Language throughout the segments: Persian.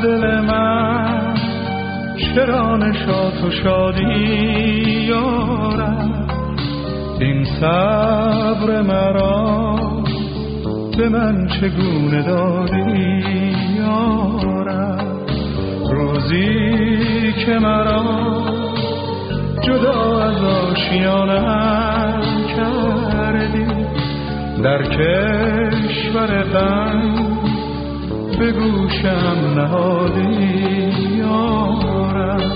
دل من چرا نشاط و شادی یارم، این صبر مرا به من چگونه دادی یارم، روزی که مرا جدا از آشیانم کردی، در کشور غم به گوشم نهادی یارم.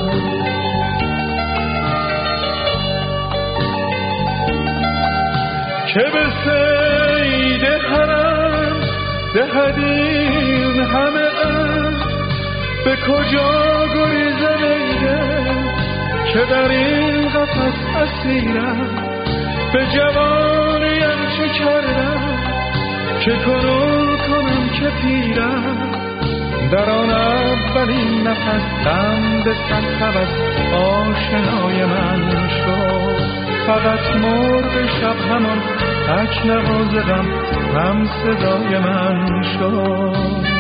که به صید حرم دهدین همه ام، به کجا گریزم ایده که در این قفس اسیرم، به جوانیم چه کردم که کنون کنم که پیرم، در آن اولین نفس غم به صد هوس آشنای من شد، فقط مرغ شب همان تک نواز غم هم صدای من شد.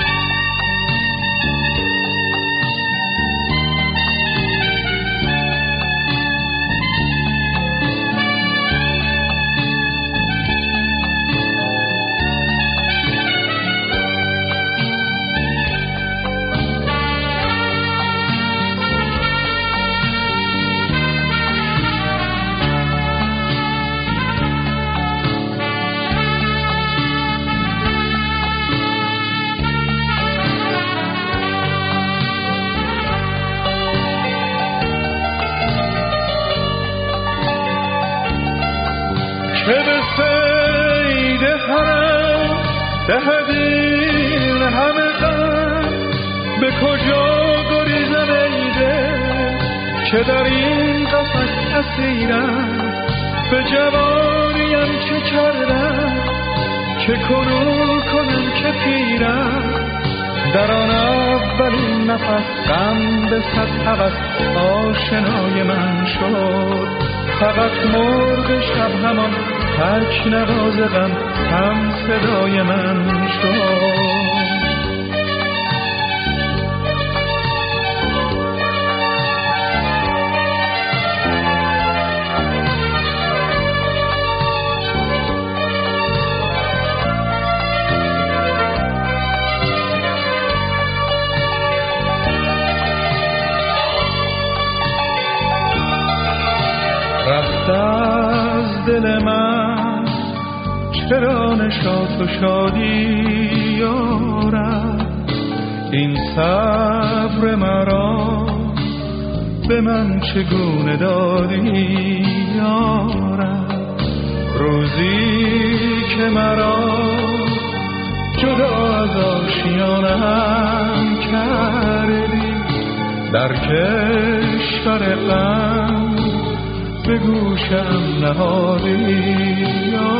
که به صید حرم دهدین همه غم، به کجا گریزم ایده که در این قفس اسیرم، به جوانیم چه کردم که کنون کنم که پیرم، در آن اولین نفس غم به صد هوس آشنای من شد، فقط مرغ شب همان تک نواز غم هم صدای من شد. رفت از دل من چرا نشاط و شادی یارم، این صبر مرا به من چگونه دادی یارم، روزی که مرا جدا از آشیانم کردی، در کشور غم به گوشم نهادی.